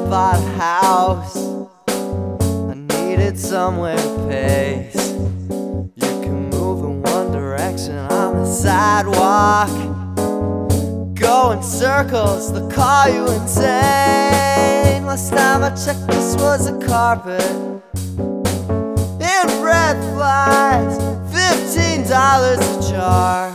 bought a house. I needed somewhere to pace. You can move in one direction on the sidewalk, go in circles, they'll call you insane. Last time I checked, this was a carpet and red flies, $15 a jar.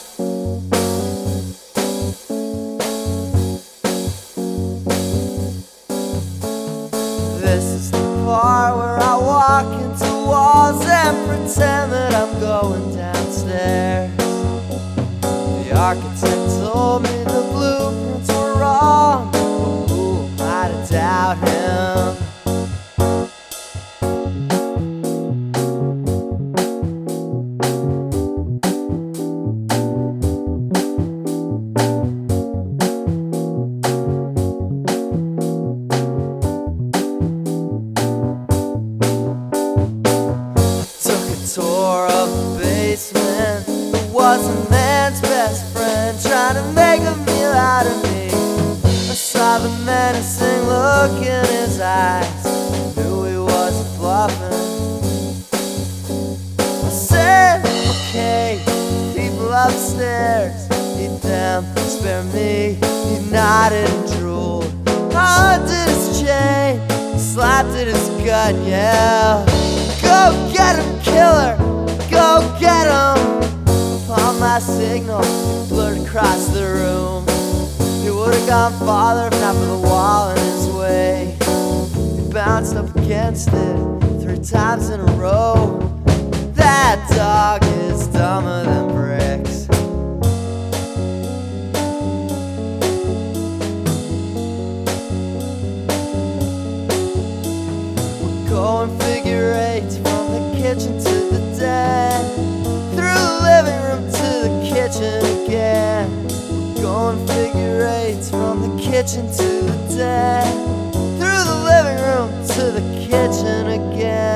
This is the part where I walk into walls and pretend that I'm going downstairs. The architect told me the blueprints were wrong, but who am I to doubt him? Tour of the basement. It was a man's best friend trying to make a meal out of me. I saw the menacing look in his eyes, knew he wasn't bluffing. I said, okay, people upstairs, eat them, spare me. He nodded and drooled. I undid his chain, slapped at his gut and yelled, go get him, killer! Go get him! Upon my signal, he blurred across the room. He would've gone farther if not for the wall in his way. He bounced up against it 3 times in a row. That dog is dumber than bricks. We're going figure eights from the kitchen to the den, through the living room to the kitchen again. We're going figure eights from the kitchen to the den, through the living room to the kitchen again.